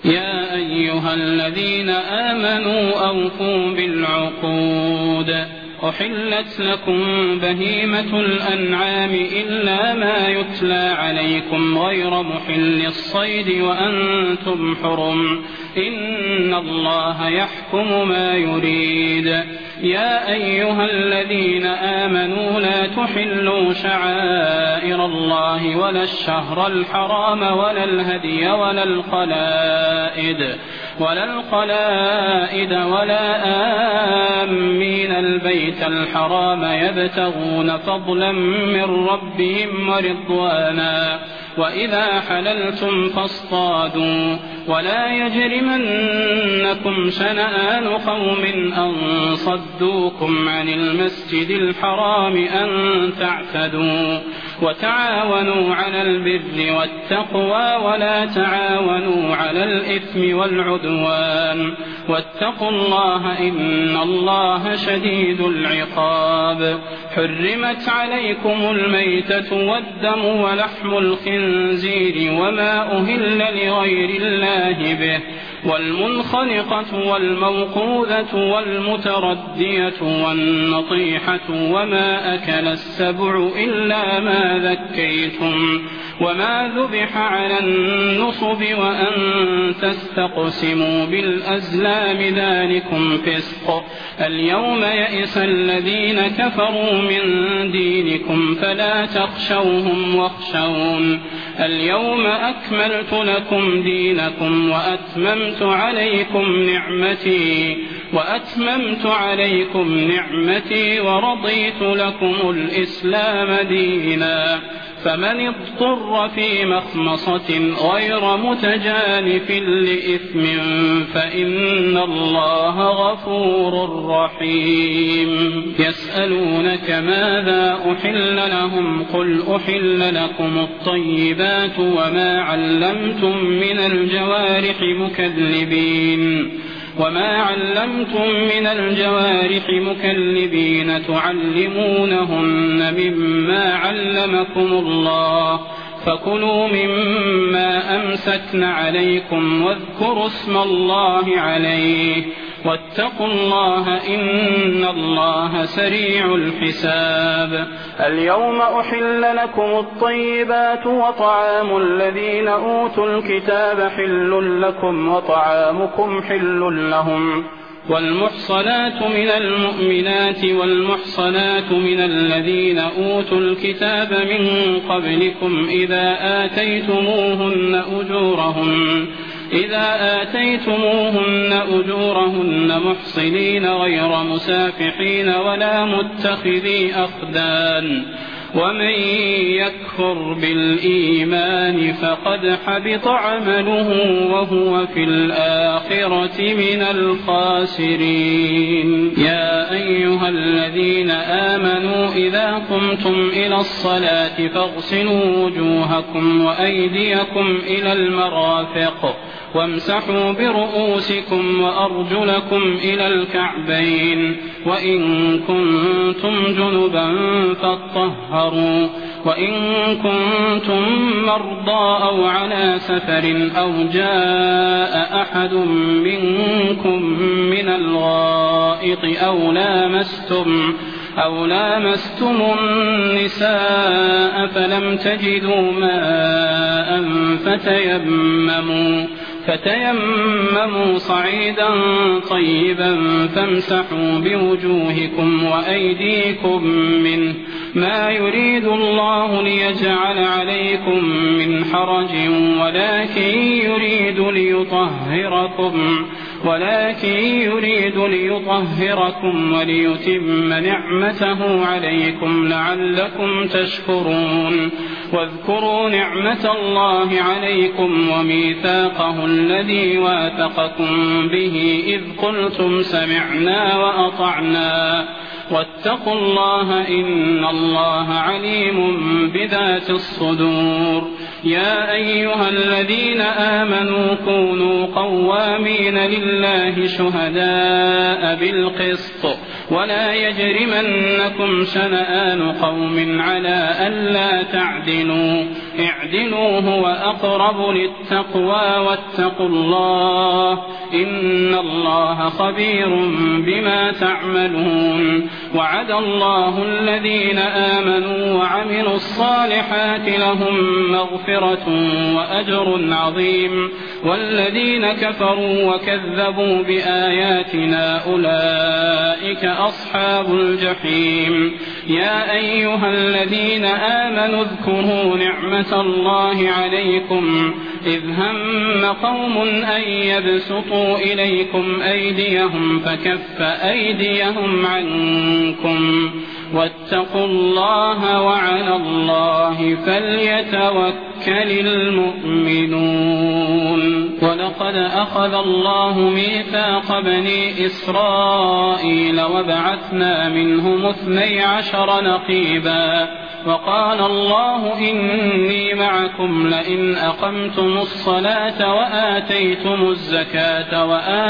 يا أيها الذين آمنوا أوفوا بالعقود. أحلت لكم بهيمة الأنعام إلا ما يتلى عليكم غير محل الصيد وأنتم حرم، إن الله يحكم ما يريد. يا أيها الذين آمنوا لا تحلوا شعائر الله ولا الشهر الحرام ولا الهدي ولا القلائد ولا آمين البيت الحرام يبتغون فضلا من ربهم ورضوانا، وإذا حللتم فاصطادوا، ولا يجرمنكم شنآن قوم أن صدوكم عن المسجد الحرام أن تعتدوا، وتعاونوا على البر والتقوى ولا تعاونوا على الإثم والعدوان، واتقوا الله إن الله شديد العقاب. حرمت عليكم الميتة والدم ولحم الخنزير وما أهل لغير الله به، والمنخنقة والموقوذة والمتردية والنطيحة وما أكل السبع إلا ما ذكيتم، وما ذبح على النصب وأن تستقسموا بالأزلام ذلكم فسق. اليوم يئس الذين كفروا من دينكم فلا تخشوهم واخشون. اليوم أكملت لكم دينكم وأتممت عليكم نعمتي ورضيت لكم الإسلام دينا. فمن اضطر في مخمصة غير متجانف لإثم فإن الله غفور رحيم. يسألونك ماذا أحل لهم قل أحل لكم الطيبات وما علمتم من الجوارح مكلبين تعلمونهن مما علمكم الله، فكلوا مما أمسكن عليكم واذكروا اسم الله عليه، واتقوا الله إن الله سريع الحساب. اليوم أحل لكم الطيبات وطعام الذين أوتوا الكتاب حل لكم وطعامكم حل لهم، والمحصنات من المؤمنات والمحصنات من الذين أوتوا الكتاب من قبلكم إذا آتيتموهن أجورهن محصنين غير مسافحين ولا متخذي أخدان، ومن يكفر بالإيمان فقد حبط عمله وهو في الآخرة من الخاسرين. يا أيها الذين آمنوا إذا قمتم إلى الصلاة فاغسلوا وجوهكم وأيديكم إلى المرافق وامسحوا برؤوسكم وأرجلكم إلى الكعبين، وإن كنتم جنبا فاطهروا، وإن كنتم مرضى أو على سفر أو جاء أحد منكم من الغائط أو لامستم النساء فلم تجدوا ماء فتيمموا صعيدا طيبا فامسحوا بوجوهكم وأيديكم منه، ما يريد الله ليجعل عليكم من حرج ولكن يريد ليطهركم وليتم نعمته عليكم لعلكم تشكرون. واذكروا نعمة الله عليكم وميثاقه الذي واثقكم به إذ قلتم سمعنا وأطعنا، واتقوا الله إن الله عليم بذات الصدور. يا أيها الذين آمنوا كونوا قوامين لله شهداء بالقسط ولا يجرمنكم شنآن قوم على ألا تعدلوا اعدلوا هو أقرب للتقوى واتقوا الله إن الله خبير بما تعملون وعد الله الذين آمنوا وعملوا الصالحات لهم مغفرة وأجر عظيم والذين كفروا وكذبوا بآياتنا أولئك أصحاب الجحيم يا أيها الذين آمنوا اذكروا نعمة الله عليكم إذ هم قوم أن يبسطوا إليكم أيديهم فكف أيديهم عنكم واتقوا الله وعلى الله فليتوكل المؤمنون ولقد أخذ الله ميثاق بني إسرائيل وبعثنا منهم 12 نقيبا وقال الله إني معكم لئن أقمتم الصلاة وآتيتم الزكاة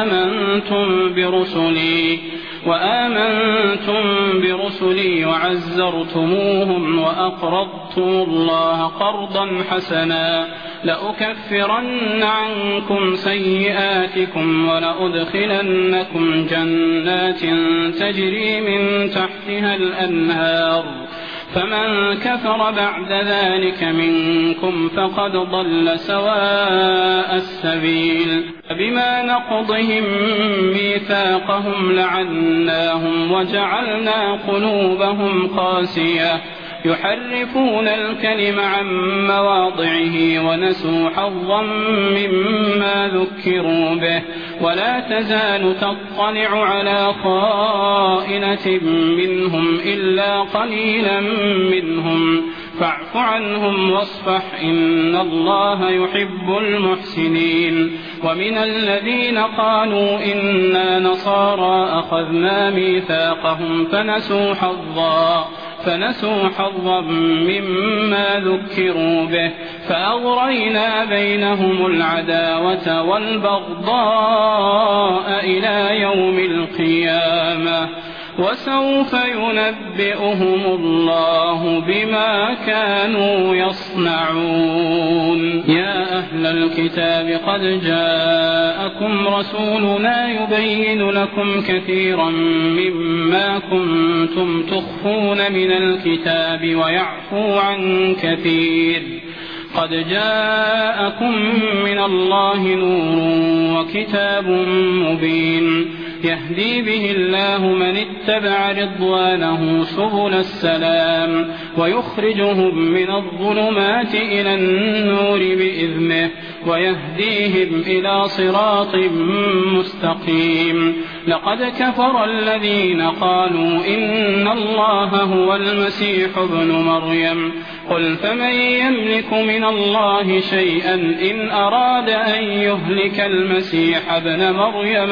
وآمنتم برسلي وعزرتموهم وأقرضتم الله قرضا حسنا لأكفرن عنكم سيئاتكم ولأدخلنكم جنات تجري من تحتها الأنهار فمن كفر بعد ذلك منكم فقد ضل سواء السبيل بما نقضهم ميثاقهم لعناهم وجعلنا قلوبهم قاسية يحرفون الكلم عن مواضعه ونسوا حظا مما ذكروا به ولا تزال تطلع على خائنة منهم إلا قليلا منهم فاعف عنهم واصفح إن الله يحب المحسنين ومن الذين قالوا إنا نصارى أخذنا ميثاقهم فنسوا حظا مما ذكروا به فأغرينا بينهم العداوة والبغضاء إلى يوم القيامة وسوف ينبئهم الله بما كانوا يصنعون يا أهل الكتاب قد جاءكم رسولنا يبين لكم كثيرا مما كنتم تخفون من الكتاب ويعفو عن كثير قد جاءكم من الله نور وكتاب مبين يهدي به الله من اتبع رضوانه سبل السلام ويخرجهم من الظلمات إلى النور بإذنه ويهديهم إلى صراط مستقيم لقد كفر الذين قالوا إن الله هو المسيح ابن مريم قل فمن يملك من الله شيئا إن أراد أن يهلك المسيح ابن مريم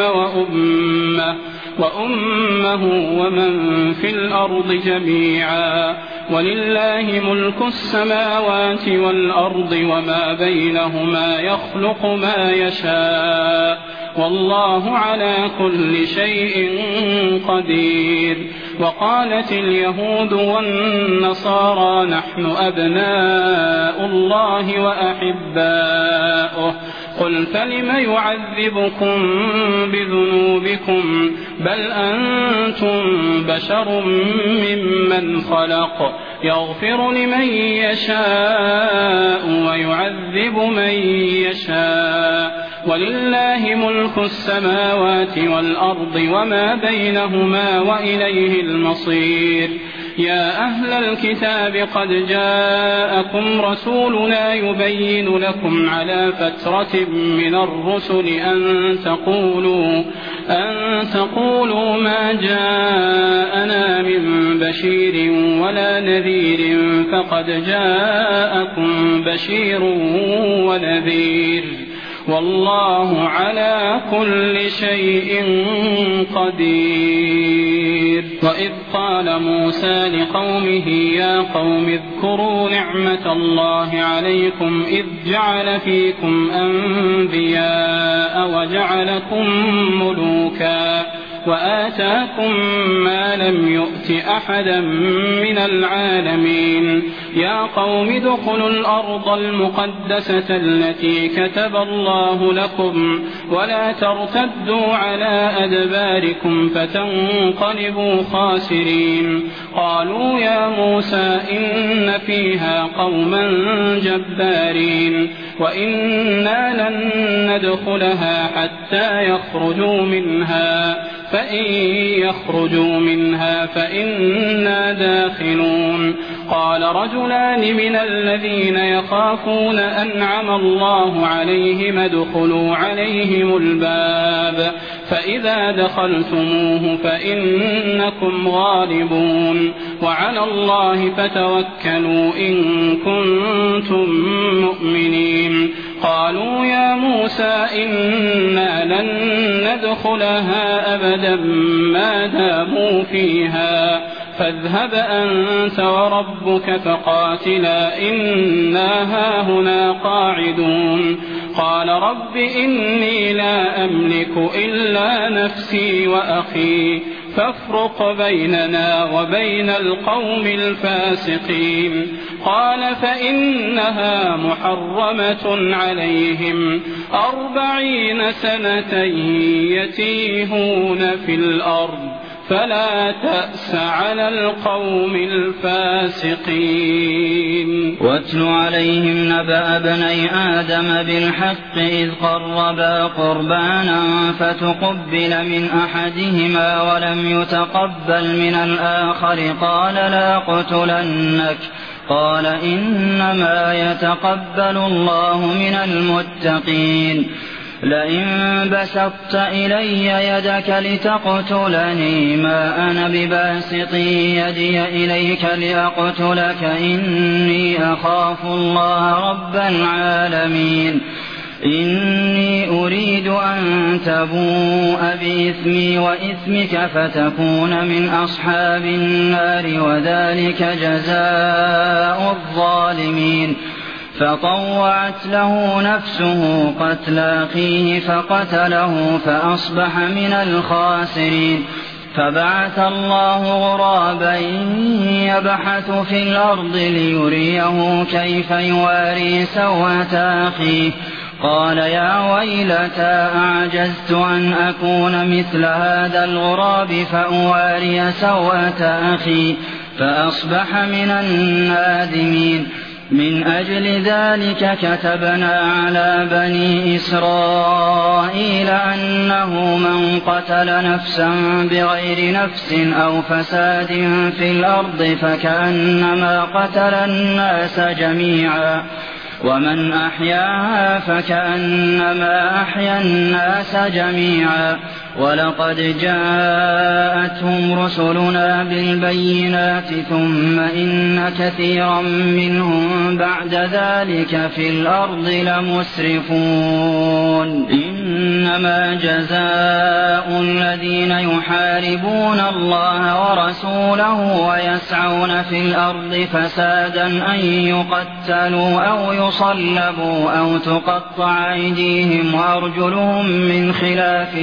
وأمه ومن في الأرض جميعا ولله ملك السماوات والأرض وما بينهما يخلق ما يشاء والله على كل شيء قدير وقالت اليهود والنصارى نحن أبناء الله وأحباؤه قل فلم يعذبكم بذنوبكم بل أنتم بشر ممن خلق يغفر لمن يشاء ويعذب من يشاء ولله ملك السماوات والأرض وما بينهما وإليه المصير يا أهل الكتاب قد جاءكم رسولنا يبين لكم على فترة من الرسل أن تقولوا ما جاءنا من بشير ولا نذير فقد جاءكم بشير ونذير والله على كل شيء قدير وإذ قال موسى لقومه يا قوم اذكروا نعمة الله عليكم إذ جعل فيكم أنبياء وآتاكم ما لم يؤت أحدا من العالمين يا قوم ادخلوا الأرض المقدسة التي كتب الله لكم ولا ترتدوا على أدباركم فتنقلبوا خاسرين قالوا يا موسى إن فيها قوما جبارين وإنا لن ندخلها حتى يخرجوا منها فإن يخرجوا منها فإنا داخلون قال رجلان من الذين يخافون أنعم الله عليهم ادخلوا عليهم الباب فإذا دخلتموه فإنكم غالبون وعلى الله فتوكلوا إن كنتم مؤمنين قالوا يا موسى إنا لن ندخلها أبدا ما داموا فيها فاذهب أنت وربك فقاتلا إنا هاهنا قاعدون قال رب إني لا أملك إلا نفسي وأخي فافرق بيننا وبين القوم الفاسقين قال فإنها محرمة عليهم 40 سنة يتيهون في الأرض فلا تأس على القوم الفاسقين واتل عليهم نبأ ابني آدم بالحق إذ قربا قربانا فتقبل من أحدهما ولم يتقبل من الآخر قال لأقتلنك قال إنما يتقبل الله من المتقين لئن بسطت إلي يدك لتقتلني ما أنا بباسط يدي إليك لأقتلك إني أخاف الله رب العالمين إني أريد أن تبوء بإثمي وإثمك فتكون من أصحاب النار وذلك جزاء الظالمين فطوعت له نفسه قتل أخيه فقتله فأصبح من الخاسرين فبعث الله غرابا يبحث في الأرض ليريه كيف يواري سوءة أخيه قال يا ويلتى أعجزت أن أكون مثل هذا الغراب فأواري سوءة أخي فأصبح من النادمين من أجل ذلك كتبنا على بني إسرائيل أنه من قتل نفسا بغير نفس أو فساد في الأرض فكأنما قتل الناس جميعا ومن أحياها فكأنما أحيا الناس جميعا ولقد جاءتهم رسلنا بالبينات ثم إن كثيرا منهم بعد ذلك في الأرض لمسرفون إنما جزاء الذين يحاربون الله ورسوله ويسعون في الأرض فسادا أن يقتلوا أو يصلبوا أو تقطع أيديهم وأرجلهم من خلاف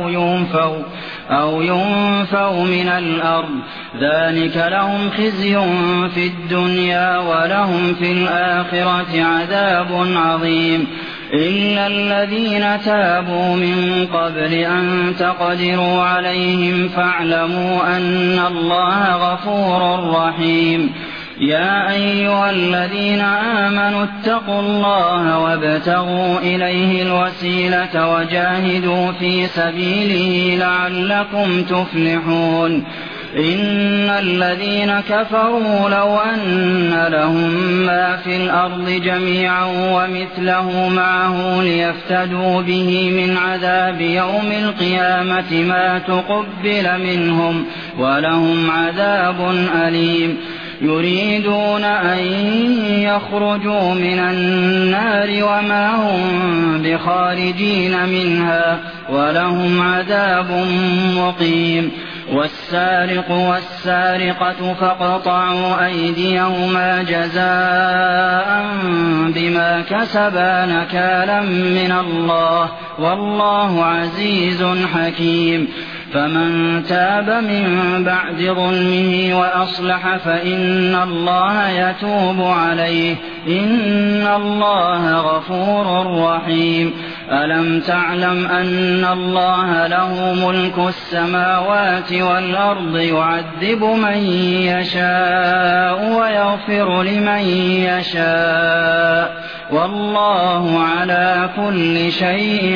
أو ينفوا من الأرض ذلك لهم خزي في الدنيا ولهم في الآخرة عذاب عظيم إلا الذين تابوا من قبل أن تقدروا عليهم فاعلموا أن الله غفور رحيم يا أيها الذين آمنوا اتقوا الله وابتغوا إليه الوسيلة وجاهدوا في سبيله لعلكم تفلحون إن الذين كفروا لو أن لهم ما في الأرض جميعا ومثله معه ليفتدوا به من عذاب يوم القيامة ما تقبل منهم ولهم عذاب أليم يريدون أن يخرجوا من النار وما هم بخارجين منها ولهم عذاب مقيم والسارق والسارقة فاقطعوا أيديهما جزاء بما كسبا نكالا من الله والله عزيز حكيم فمن تاب من بعد ظلمه وأصلح فإن الله يتوب عليه إن الله غفور رحيم ألم تعلم أن الله له ملك السماوات والأرض يعذب من يشاء ويغفر لمن يشاء والله على كل شيء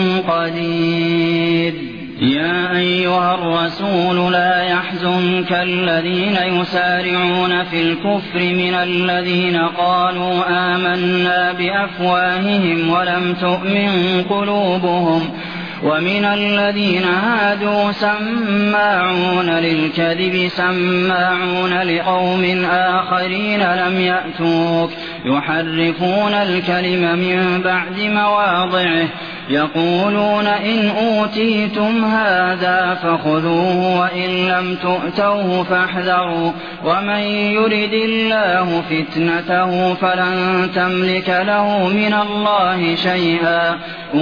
قدير يا أيها الرسول لا يحزنك الذين يسارعون في الكفر من الذين قالوا آمنا بأفواههم ولم تؤمن قلوبهم ومن الذين هادوا سماعون للكذب سماعون لقوم آخرين لم يأتوك يحرفون الكلم من بعد مواضعه يقولون إن أوتيتم هذا فخذوه وإن لم تؤتوه فاحذروا ومن يرد الله فتنته فلن تملك له من الله شيئا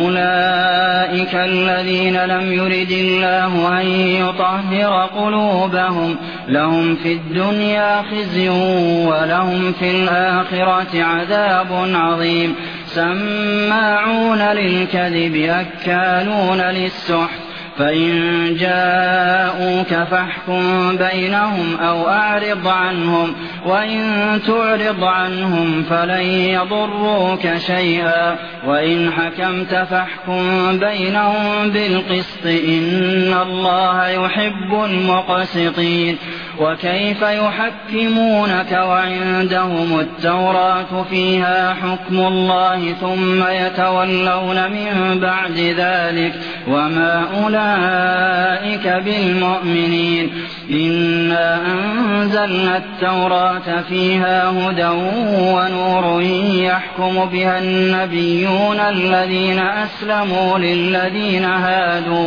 أولئك الذين لم يرد الله أن يطهر قلوبهم لهم في الدنيا خزي ولهم في الآخرة عذاب عظيم سماعون للكذب أكالون للسحت فإن جاءوك فاحكم بينهم أو أعرض عنهم وإن تعرض عنهم فلن يضروك شيئا وإن حكمت فاحكم بينهم بالقسط إن الله يحب المقسطين وكيف يحكمونك وعندهم التوراة فيها حكم الله ثم يتولون من بعد ذلك وما أولئك بالمؤمنين إنا أنزلنا التوراة فيها هدى ونور يحكم بها النبيون الذين أسلموا للذين هادوا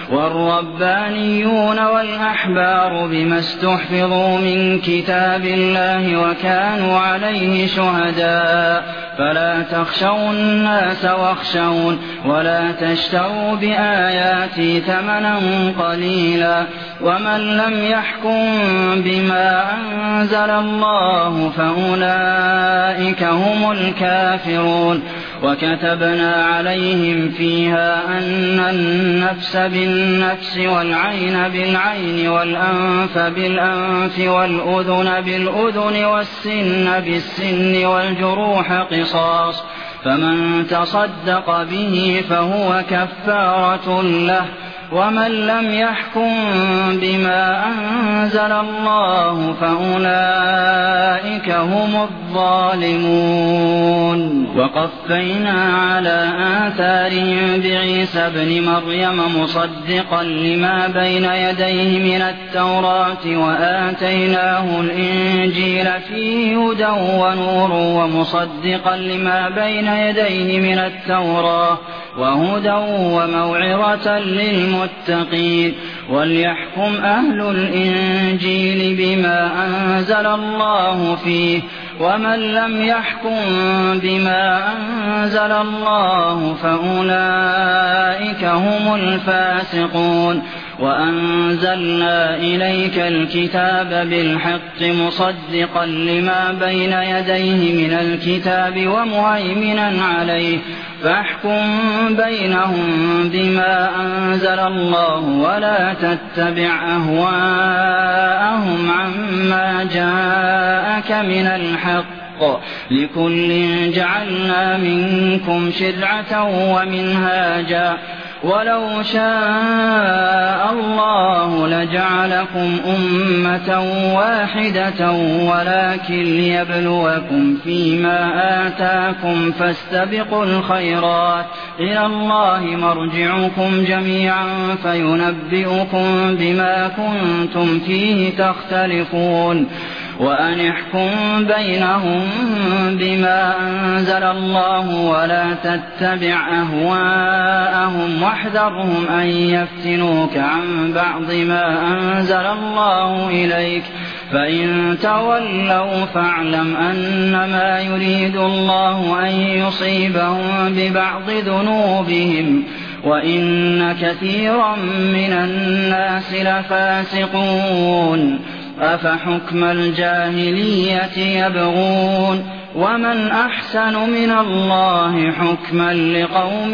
والربانيون والأحبار بما استحفظوا من كتاب الله وكانوا عليه شهداء فلا تخشوا الناس واخشون ولا تشتروا بآياتي ثمنا قليلا ومن لم يحكم بما أنزل الله فأولئك هم الكافرون وكتبنا عليهم فيها أن النفس بالنفس والعين بالعين والأنف بالأنف والأذن بالأذن والسن بالسن والجروح قصاص فمن تصدق به فهو كفارة له ومن لم يحكم بما أنزل الله فأولئك هم الظالمون وقفينا على آثارهم بعيسى ابن مريم مصدقا لما بين يديه من التوراة وآتيناه الإنجيل فيه هدى ونور ومصدقا لما بين يديه من التوراة وهدى وموعظة للمتقين وليحكم أهل الإنجيل بما أنزل الله فيه ومن لم يحكم بما أنزل الله فأولئك هم الفاسقون وأنزلنا إليك الكتاب بالحق مصدقا لما بين يديه من الكتاب ومهيمنا عليه فاحكم بينهم بما أنزل الله ولا تتبع أهواءهم عما جاءك من الحق لكل جعلنا منكم شرعة ومنهاجا ولو شاء الله لجعلكم أمة واحدة ولكن ليبلوكم فيما آتاكم فاستبقوا الخيرات إلى الله مرجعكم جميعا فينبئكم بما كنتم فيه تختلفون وأن احكم بينهم بما أنزل الله ولا تتبع أهواءهم واحذرهم أن يفتنوك عن بعض ما أنزل الله إليك فإن تولوا فاعلم أنما يريد الله أن يصيبهم ببعض ذنوبهم وإن كثيرا من الناس لفاسقون أفحكم الجاهلية يبغون ومن أحسن من الله حكما لقوم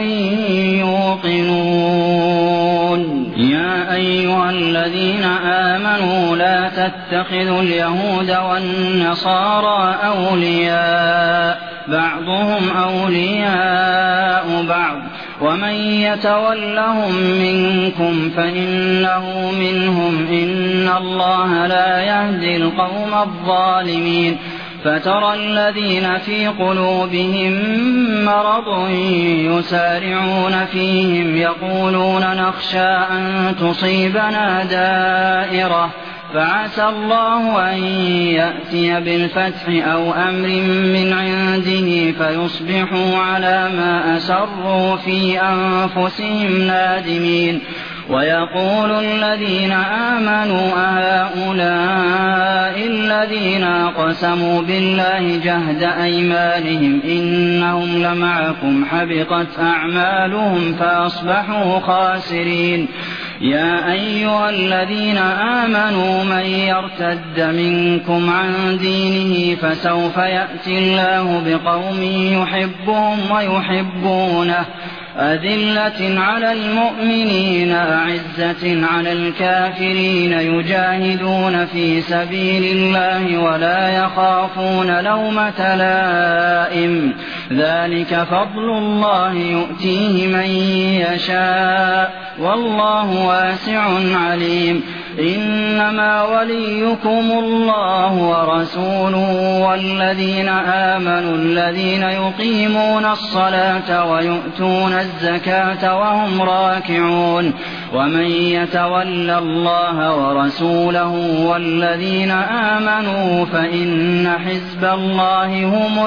يوقنون يا أيها الذين آمنوا لا تتخذوا اليهود والنصارى أولياء بعضهم أولياء بعض ومن يتولهم منكم فإنه منهم إن الله لا يهدي القوم الظالمين فترى الذين في قلوبهم مرض يسارعون فيهم يقولون نخشى أن تصيبنا دائرة فعسى الله أن يأتي بالفتح أو أمر من عنده فيصبحوا على ما أسروا في أنفسهم نادمين ويقول الذين آمنوا أهؤلاء الذين أقسموا بالله جهد أيمانهم إنهم لمعكم حبطت أعمالهم فأصبحوا خاسرين يا أيها الذين آمنوا من يرتد منكم عن دينه فسوف يأتي الله بقوم يحبهم ويحبونه أذلة على المؤمنين أعزة على الكافرين يجاهدون في سبيل الله ولا يخافون لومة لائم ذلك فضل الله يؤتيه من يشاء والله واسع عليم إنما وليكم الله ورسوله والذين آمنوا الذين يقيمون الصلاة ويؤتون الزكاة وهم راكعون ومن يتول الله ورسوله والذين آمنوا فإن حزب الله هم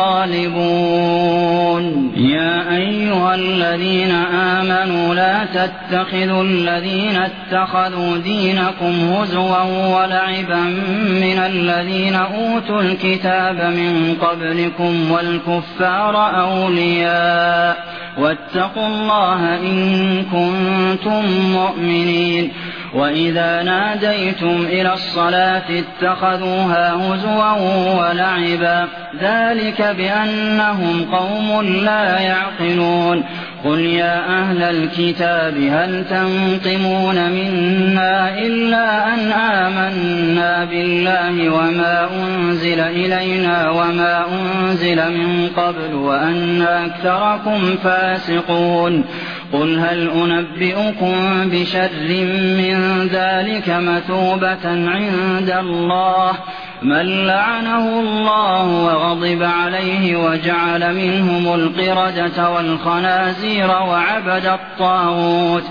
الغالبون يا أيها الذين آمنوا لا تتخذوا الذين اتخذوا دينكم هزوا ولعبا من الذين أوتوا الكتاب من قبلكم والكفار أولياء واتقوا الله إن كنتم مؤمنين وإذا ناديتم إلى الصلاة اتخذوها هزوا ولعبا ذلك بأنهم قوم لا يعقلون قل يا أهل الكتاب هل تنقمون منا إلا أن آمنا بالله وما أنزل إلينا وما أنزل من قبل وأن أكثركم فاسقون قل هل أنبئكم بشر من ذلك مثوبة عند الله من لعنه الله وغضب عليه وجعل منهم القردة والخنازير وعبد الطاغوت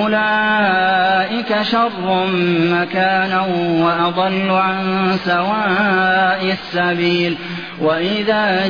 أولئك شر مكانا وأضل عن سواء السبيل وإذا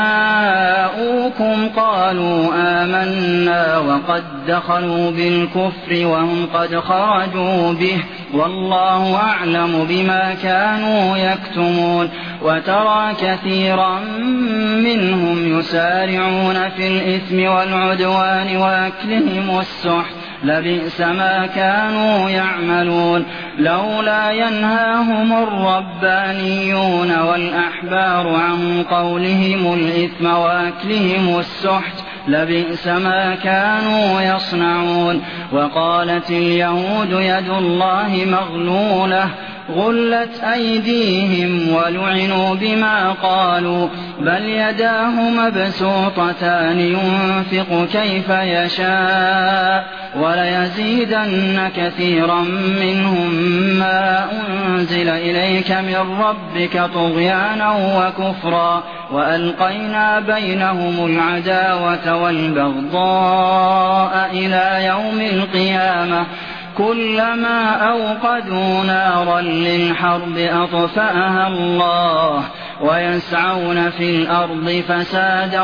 جاءوكم قالوا آمنا وقد دخلوا بالكفر وهم قد خرجوا به والله أعلم بما كانوا يكتمون وترى كثيرا منهم يسارعون في الإثم والعدوان وأكلهم السحت لبئس ما كانوا يعملون لولا ينهاهم الربانيون والأحبار عن قولهم الإثم وأكلهم السحت لبئس ما كانوا يصنعون وقالت اليهود يد الله مغلولة غلت أيديهم ولعنوا بما قالوا بل يداه مبسوطتان ينفق كيف يشاء وليزيدن كثيرا منهم ما أنزل إليك من ربك طغيانا وكفرا وألقينا بينهم العداوة والبغضاء إلى يوم القيامة كلما أوقدوا نارا للحرب أطفأها الله ويسعون في الأرض فسادا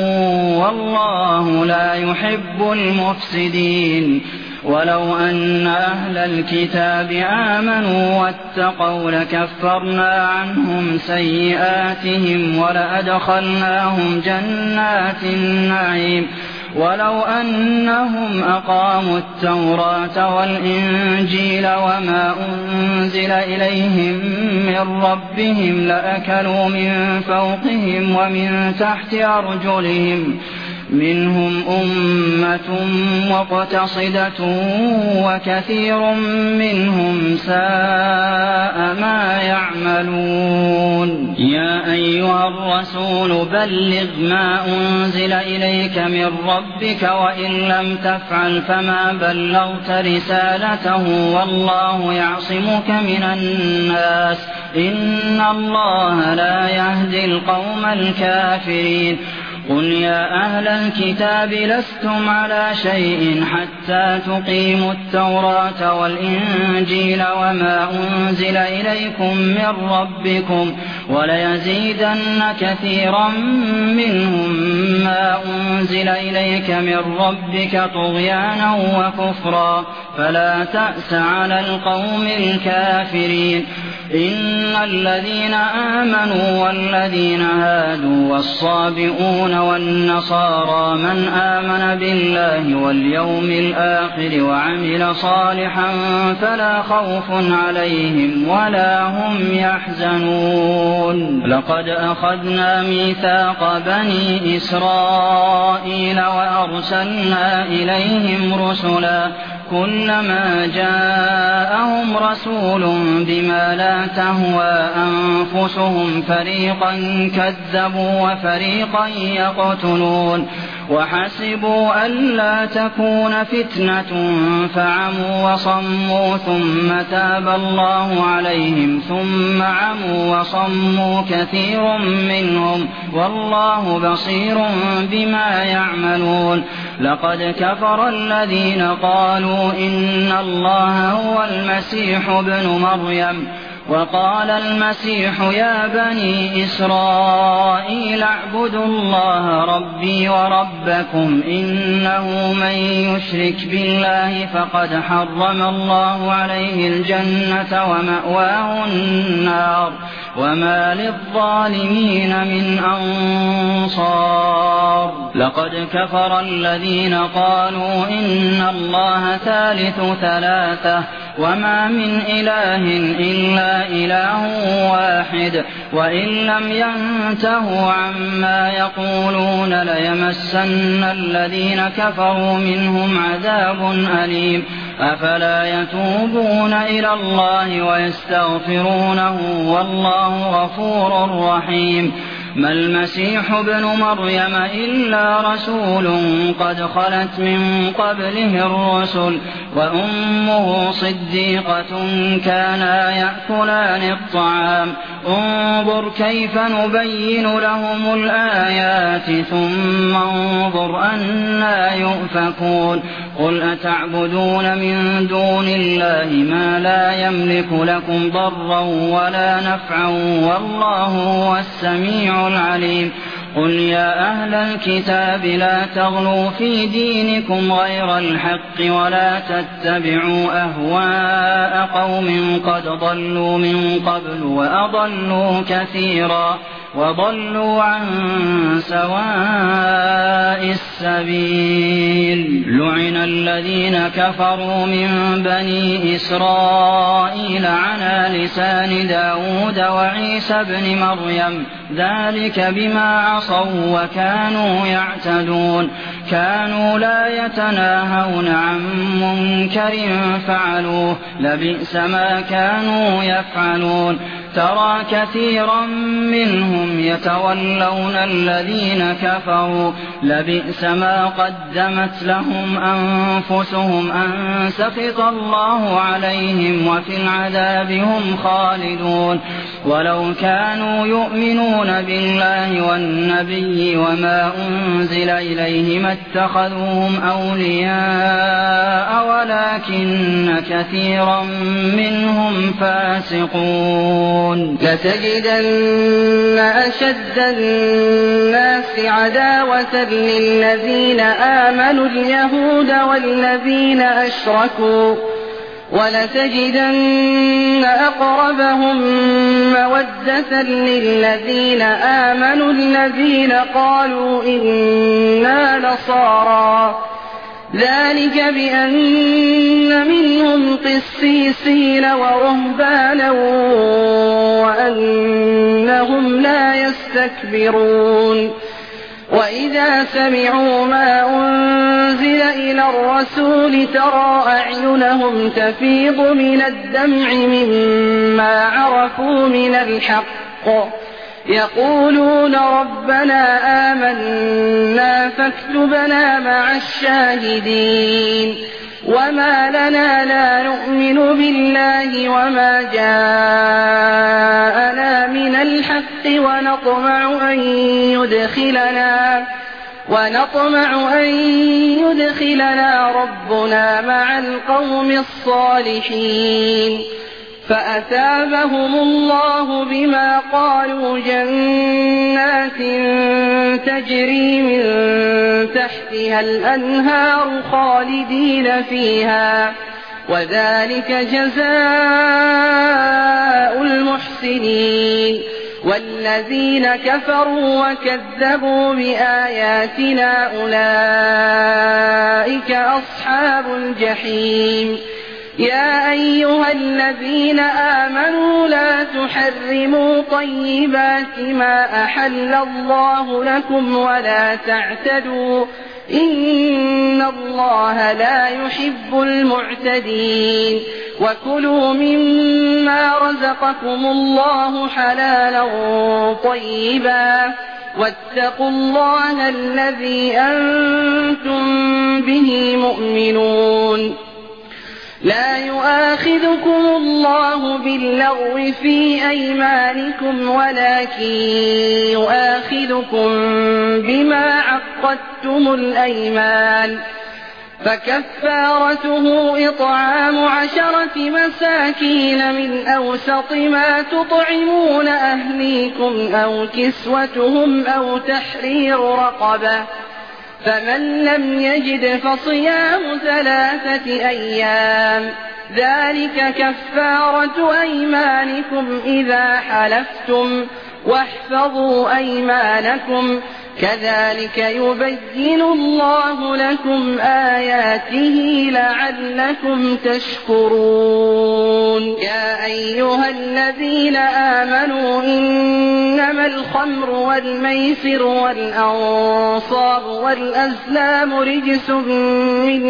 والله لا يحب المفسدين ولو أن أهل الكتاب آمنوا واتقوا لكفرنا عنهم سيئاتهم ولأدخلناهم جنات النعيم ولو أنهم أقاموا التوراة والإنجيل وما أنزل إليهم من ربهم لأكلوا من فوقهم ومن تحت أرجلهم منهم أمة مقتصدة وكثير منهم ساء ما يعملون. يا أيها الرسول بلغ ما أنزل إليك من ربك وإن لم تفعل فما بلغت رسالته والله يعصمك من الناس إن الله لا يهدي القوم الكافرين. قل يا أهل الكتاب لستم على شيء حتى تقيموا التوراة والإنجيل وما أنزل إليكم من ربكم وليزيدن كثيرا منهم ما أنزل إليك من ربك طغيانا وكفرا فلا تأس على القوم الكافرين. إن الذين آمنوا والذين هادوا والصابئون والنصارى من آمن بالله واليوم الآخر وعمل صالحا فلا خوف عليهم ولا هم يحزنون. لقد أخذنا ميثاق بني إسرائيل وأرسلنا إليهم رسلا كلما جاءهم رسول بما لا تهوى أنفسهم فريقا كذبوا وفريقا يقتلون وحسبوا ألا تكون فتنة فعموا وصموا ثم تاب الله عليهم ثم عموا وصموا كثير منهم والله بصير بما يعملون. لقد كفر الذين قالوا إن الله هو المسيح ابن مريم وقال المسيح يا بني إسرائيل اعبدوا الله ربي وربكم إنه من يشرك بالله فقد حرم الله عليه الجنة ومأواه النار وما للظالمين من أنصار. لقد كفر الذين قالوا إن الله ثالث ثلاثة وما من إله إلا إله واحد وإن لم ينتهوا عما يقولون ليمسن الذين كفروا منهم عذاب أليم. أفلا يتوبون إلى الله ويستغفرونه والله غفور رحيم. ما المسيح ابن مريم إلا رسول قد خلت من قبله الرسل وأمه صديقة كانا يأكلان الطعام انظر كيف نبين لهم الآيات ثم انظر أنى يؤفكون. قل أتعبدون من دون الله ما لا يملك لكم ضرا ولا نفعا والله هو السميع العليم. قل يا أهل الكتاب لا تغلوا في دينكم غير الحق ولا تتبعوا أهواء قوم قد ضلوا من قبل وأضلوا كثيرا وضلوا عن سواء السبيل. لعن الذين كفروا من بني إسرائيل على لسان داود وعيسى بن مريم ذلك بما عصوا وكانوا يعتدون. كانوا لا يتناهون عن منكر فعلوه لبئس ما كانوا يفعلون. ترى كثيرا منهم يتولون الذين كفروا لبئس ما قدمت لهم أنفسهم أن سخط الله عليهم وفي العذاب هم خالدون. ولو كانوا يؤمنون بالله والنبي وما أنزل إليه ما اتخذوهم أولياء ولكن كثيرا منهم فاسقون. لتجدن أشد الناس عداوة للذين آمنوا اليهود والذين أشركوا ولتجدن أقربهم مودة للذين آمنوا الذين قالوا إنا نصارى، ذلك بأن منهم قسيسين ورهبانا وأنهم لا يستكبرون. وإذا سمعوا ما أنزل إلى الرسول ترى أعينهم تفيض من الدمع مما عرفوا من الحق، يقولون ربنا آمنا فاكتبنا مع الشاهدين. وما لنا لا نؤمن بالله وما جاءنا من الحق ونطمع أن يدخلنا ربنا مع القوم الصالحين. فأثابهم الله بما قالوا جنات تجري من تحتها الأنهار خالدين فيها، وذلك جزاء المحسنين. والذين كفروا وكذبوا بآياتنا أولئك أصحاب الجحيم. يا أيها الذين آمنوا لا تحرموا طيبات ما أحل الله لكم ولا تعتدوا، إن الله لا يحب المعتدين. وكلوا مما رزقكم الله حلالا طيبا واتقوا الله الذي أنتم به مؤمنون. لا يؤاخذكم الله باللغو في أيمانكم ولكن يؤاخذكم بما عقدتم الأيمان، فكفارته إطعام 10 مساكين من أوسط ما تطعمون أهليكم أو كسوتهم أو تحرير رقبة، فمن لم يجد فصيام 3 أيام، ذلك كفارة أيمانكم إذا حلفتم، واحفظوا أيمانكم، كذلك يبين الله لكم آياته لعلكم تشكرون. يا أيها الذين آمنوا إنما الخمر والميسر والأنصاب والأزلام رجس من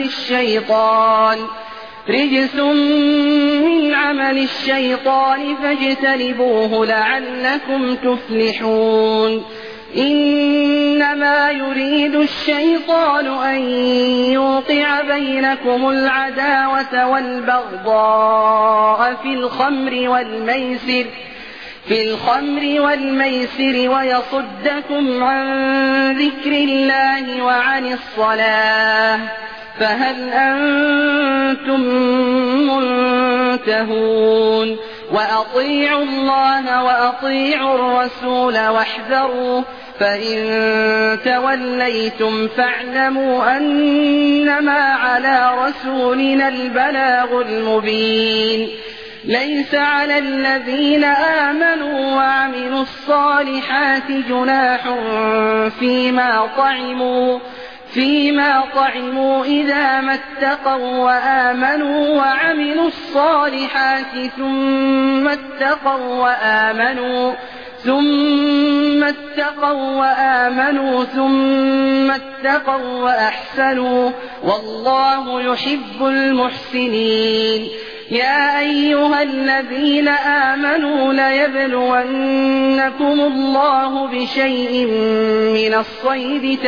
عمل الشيطان فاجتنبوه لعلكم تفلحون. إنما يريد الشيطان أن يوقع بينكم العداوة والبغضاء في الخمر والميسر ويصدكم عن ذكر الله وعن الصلاة، فهل أنتم منتهون؟ وأطيعوا الله وأطيعوا الرسول واحذروا، فإن توليتم فاعلموا أنما على رسولنا البلاغ المبين. ليس على الذين آمنوا وعملوا الصالحات جناح فيما طعموا إذا ما اتقوا وآمنوا وعملوا الصالحات ثم اتقوا وأحسنوا، والله يحب المحسنين. يا أيها الذين آمنوا ليبلونكم الله بشيء من الصيد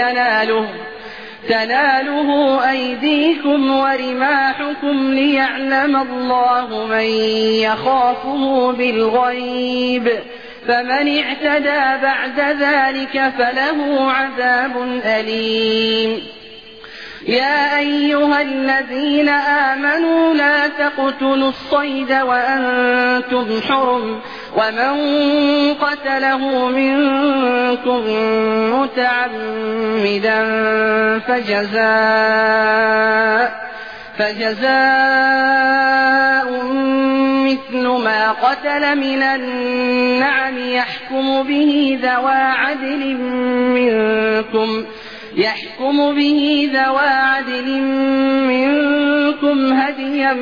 تناله أيديكم ورماحكم ليعلم الله من يخافه بالغيب، فمن اعتدى بعد ذلك فله عذاب أليم. يا أيها الذين آمنوا لا تقتلوا الصيد وأنتم حرم، ومن قتله منكم متعمدا فجزاء مثل ما قتل من النعم يحكم به ذوى عدل منكم هديا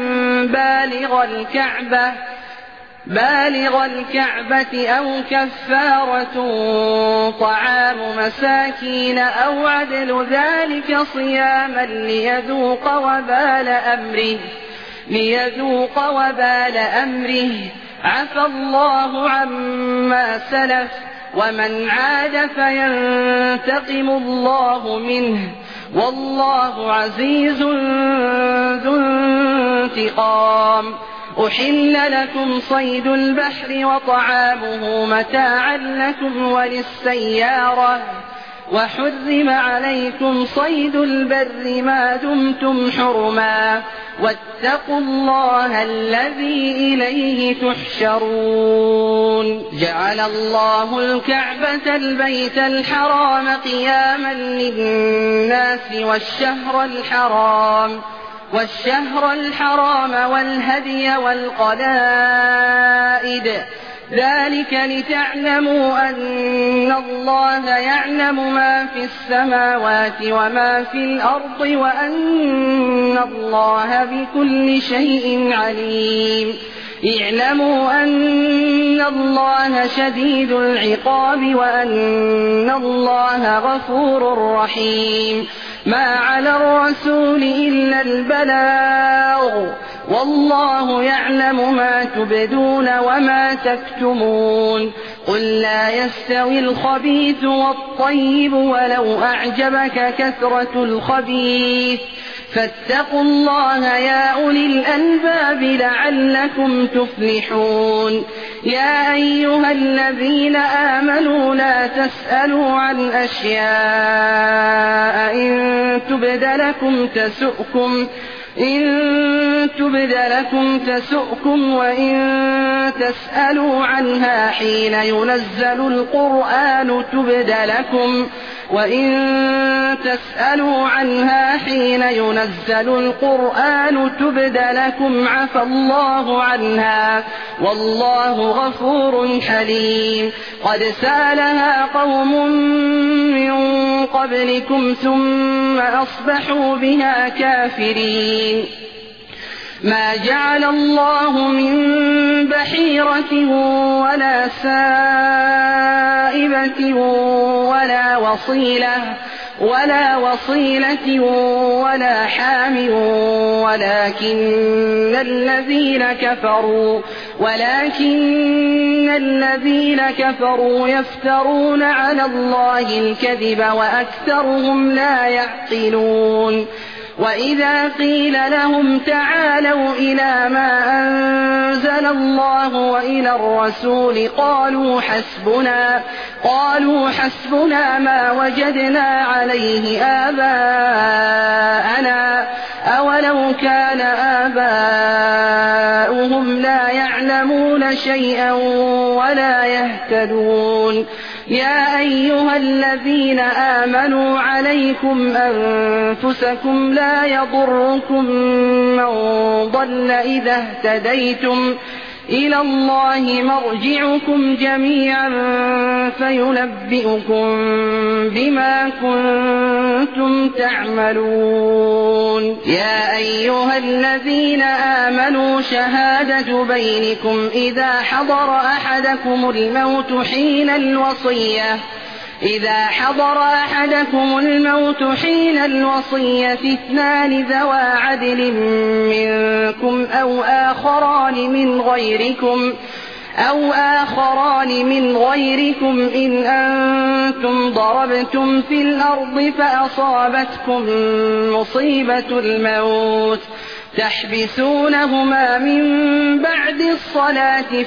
بالغ الكعبة أو كفارة طعام مساكين أو عدل ذلك صياما ليذوق وبال أمره عفى الله عما سلف ومن عاد فينتقم الله منه والله عزيز ذو انتقام. أحل لكم صيد البحر وطعامه متاعا لكم وللسيارة وحرم عليكم صيد البر ما دمتم حرما واتقوا الله الذي إليه تحشرون. جعل الله الكعبة البيت الحرام قياما للناس والشهر الحرام والهدي والقلائد ذلك لتعلموا أن الله يعلم ما في السماوات وما في الأرض وأن الله بكل شيء عليم. اعلموا أن الله شديد العقاب وأن الله غفور رحيم. ما على الرسول إلا البلاغ والله يعلم ما تبدون وما تكتمون. قل لا يستوي الخبيث والطيب ولو أعجبك كثرة الخبيث فاتقوا الله يا أولي الألباب لعلكم تفلحون. يا أيها الذين آمنوا لا تسألوا عن أشياء إن تبد لكم تسؤكم وإن تسألوا عنها حين ينزل القرآن تبد لكم عفى الله عنها والله غفور حليم. قد سألها قوم من قبلكم ثم أصبحوا بها كافرين. ما جعل الله من بحيرة ولا سائبة ولا وصيلة ولا حام ولكن الذين كفروا يفترون على الله الكذب وأكثرهم لا يعقلون. وإذا قيل لهم تعالوا إلى ما أنزل الله وإلى الرسول قالوا حسبنا ما وجدنا عليه آباءنا أولو كان آباؤهم لا يعلمون شيئا ولا يهتدون. يا أيها الذين آمنوا عليكم أنفسكم لا يضركم من ضل إذا اهتديتم إلى الله مرجعكم جميعا فينبئكم بما كنتم تعملون. يا أيها الذين آمنوا شهادة بينكم إذا حضر أحدكم الموت حين الوصية اثنان ذوى عدل منكم أو آخران من غيركم إن أنتم ضربتم في الأرض فأصابتكم مصيبة الموت تحبسونهما من بعد الصلاة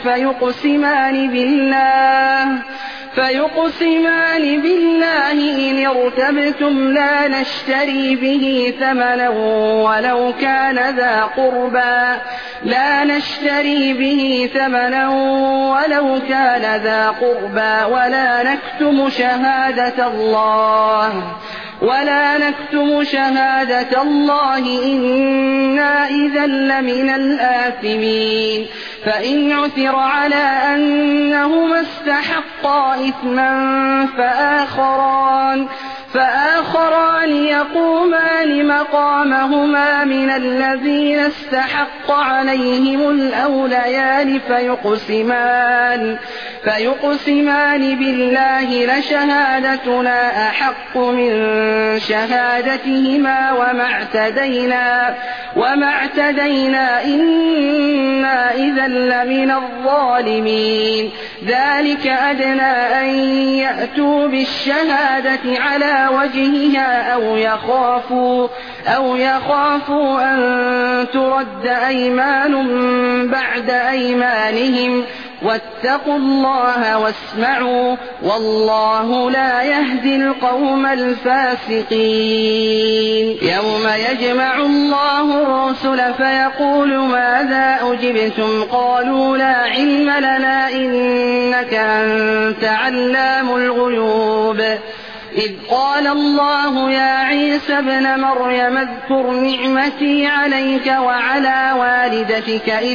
فيقسمان بالله إن ارتبتم لا نشتري به ثمنا ولو كان ذا قربى ولا نكتم شهادة الله ولا نكتم شهادة الله إنا إذا لمن الآثمين فإن عثر على أنهما استحقا إثما فآخران يقومان مقامهما من الذين استحق عليهم الأوليان فيقسمان بالله لشهادتنا أحق من شهادتهما وما اعتدينا إنا إذا لمن الظالمين ذلك أدنى أن يأتوا بالشهادة على وجهها أو يخافوا أن ترد أيمان بعد أيمانهم واتقوا الله واسمعوا والله لا يهدي القوم الفاسقين يوم يجمع الله الرسل فيقول ماذا أجبتم قالوا لا علم لنا إنك أنت علام الغيوب إذ قال الله يا عيسى ابن مريم اذكر نعمتي عليك وعلى والدتك إذ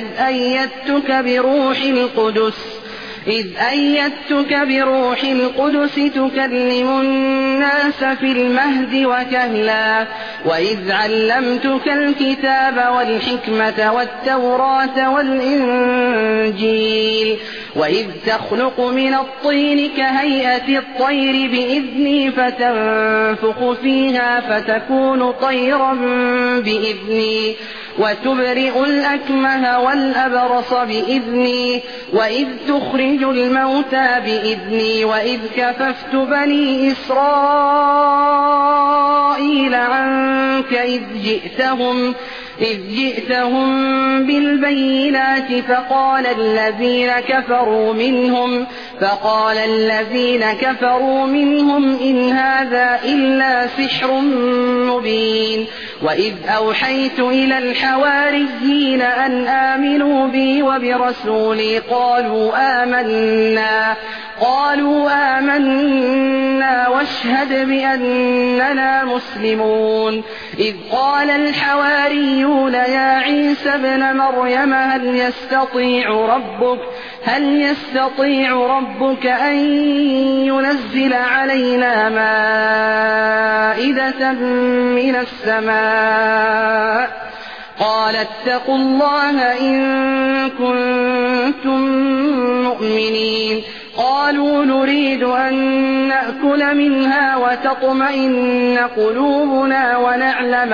أيدتك بروح القدس تكلم الناس في المهد وكهلا وإذ علمتك الكتاب والحكمة والتوراة والإنجيل وإذ تخلق من الطين كهيئة الطير بإذني فتنفخ فيها فتكون طيرا بإذني وتبرئ الأكمه والأبرص بإذني وإذ تخرج الموتى بإذني وإذ كففت بني إسرائيل عنك إذ جئتهم بالبينات فقال الذين كفروا منهم إن هذا إلا سحر مبين وإذ أوحيت إلى الحواريين أن آمنوا بي وبرسولي قالوا آمنا واشهد بأننا مسلمون إذ قال الحواريون يا عيسى ابن مريم هل يستطيع ربك أن ينزل علينا مائدة من السماء قال اتقوا الله إن كنتم مؤمنين قالوا نريد أن نأكل منها وتطمئن قلوبنا ونعلم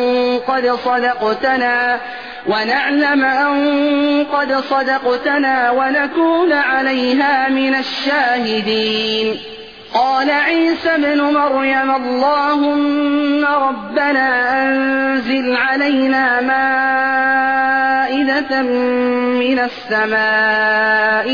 أن قد صدقتنا ونكون عليها من الشاهدين قال عيسى ابن مريم اللهم ربنا أنزل علينا مائدة من السماء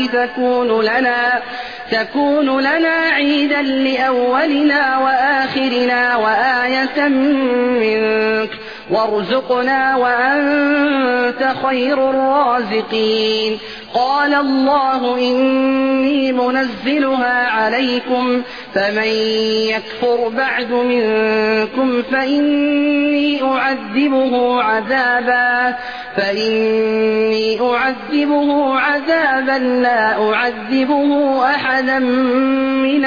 تكون لنا عيدا لأولنا وآخرنا وآية منك وارزقنا وأنت خير الرازقين قال الله إني منزلها عليكم فمن يكفر بعد منكم فإني أعذبه عذابا لا أعذبه أحدا من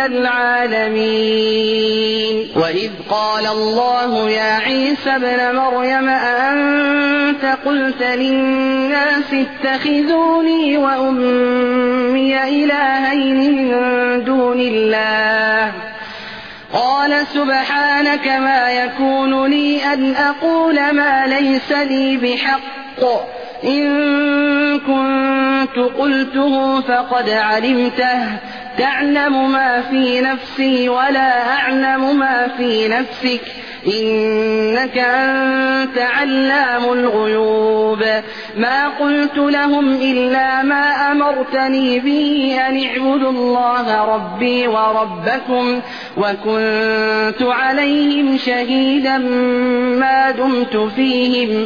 العالمين وإذ قال الله يا عيسى ابن مريم أأنت قلت للناس اتخذوني وأمي إلهين من دون الله قال سبحانك ما يكون لي أن أقول ما ليس لي بحق إن كنت قلته فقد علمته تعلم ما في نفسي ولا أعلم ما في نفسك إنك أنت علام الغيوب ما قلت لهم إلا ما أمرتني به أن اعبدوا الله ربي وربكم وكنت عليهم شهيدا ما دمت فيهم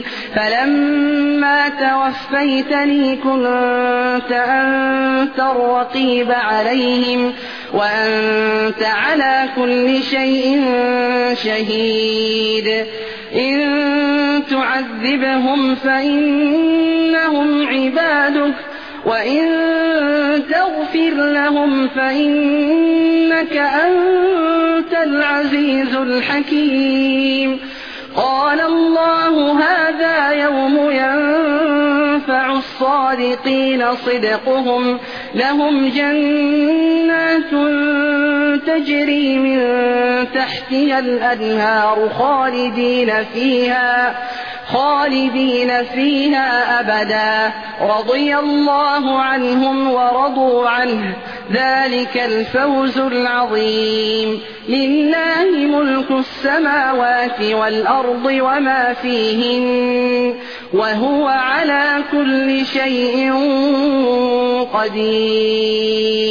فلما توفيتني كنت أنت الرقيب عليهم عليهم وأنت على كل شيء شهيد إن تعذبهم فإنهم عبادك وإن تغفر لهم فإنك أنت العزيز الحكيم قال الله هذا يوم ينفع الصادقين صدقهم لهم جنات تجري من تحتها الأنهار خالدين فيها أبدا رضي الله عنهم ورضوا عنه ذلك الفوز العظيم لله ملك السماوات والأرض وما فيهن وهو على كل شيء قدير